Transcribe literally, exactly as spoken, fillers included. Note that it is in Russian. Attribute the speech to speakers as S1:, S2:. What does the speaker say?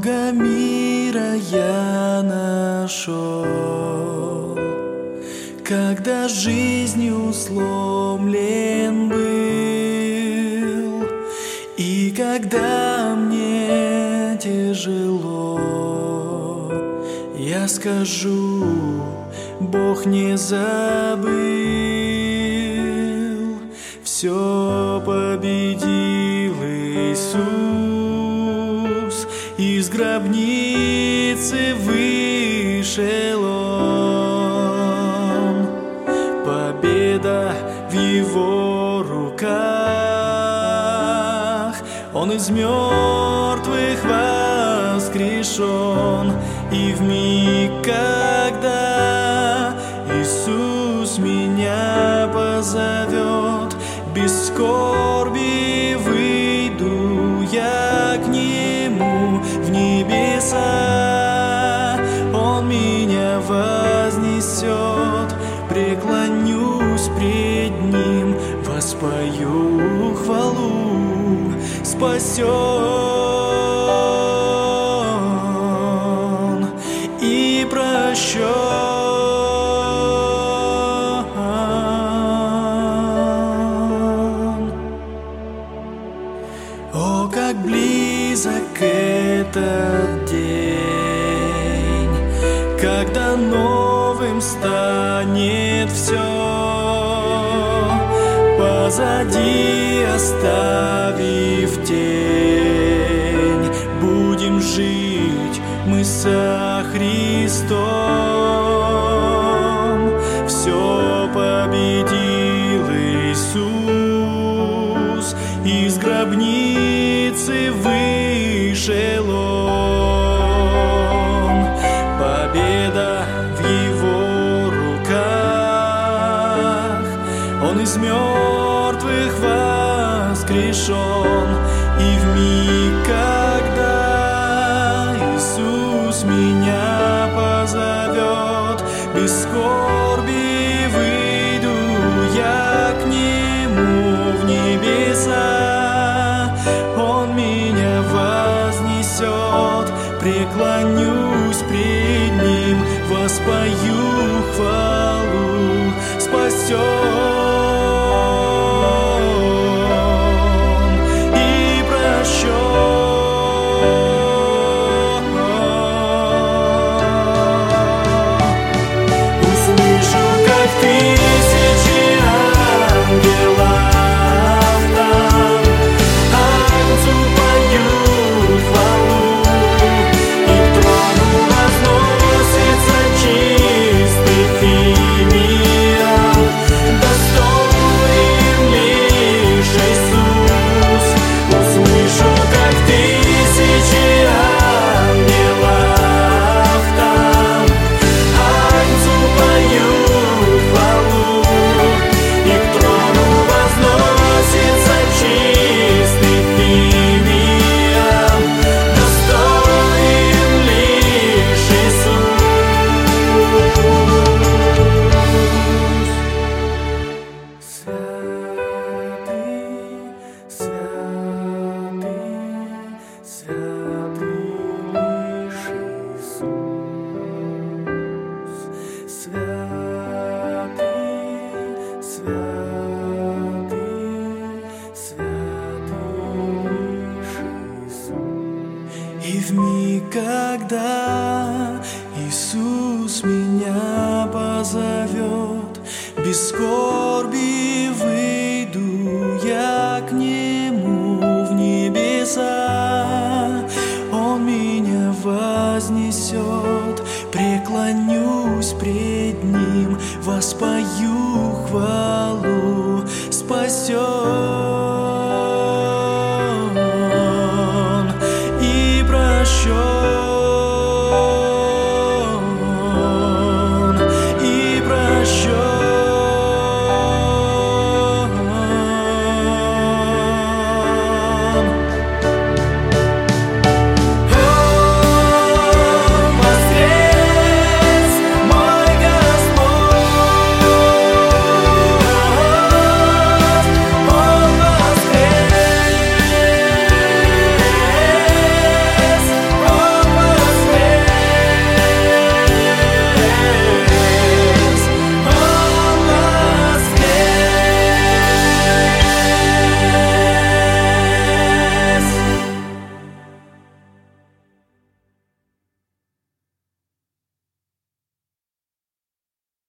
S1: Много мира я нашел, когда жизнью сломлен был, и когда мне тяжело, я скажу: Бог не забыл. Все победил Иисус, из гробницы вышел Он. Победа в Его руках, Он из мертвых воскрешен. И вмиг, когда Иисус меня позовет, без скорби выйду я к Нему в небеса. Он меня вознесет, преклонюсь пред Ним, воспою хвалу. Спасен и прощен. О, как близок этот день, когда новым станет все, позади оставив тень, будем жить мы со Христом. Все победил Иисус, из гробницы вышел Он. Победа в Его руках, Он из мертвых воскрешен. И вмиг, когда Иисус меня позовет, без скорби выйду я к Нему в небеса. Он меня вознесет, преклонюсь пред Ним, воспою хвалу. Спасен и прощен. Услышу, как тысячи ангелов там Отцу поют хвалу, и к трону возносится чистый фимиам. Достоин лишь Иисус. Услышу, как тысячи ангелов там Отцу поют хвалу, и к трону возносится чистый фимиам. Достоин лишь Иисус. Святый, святый, святый лишь Иисус. И вмиг, когда Иисус меня позовет, без скорби выйду я к Нему в небеса. Он меня вознесет, преклонюсь пред Ним, воспою хвалу. Спасен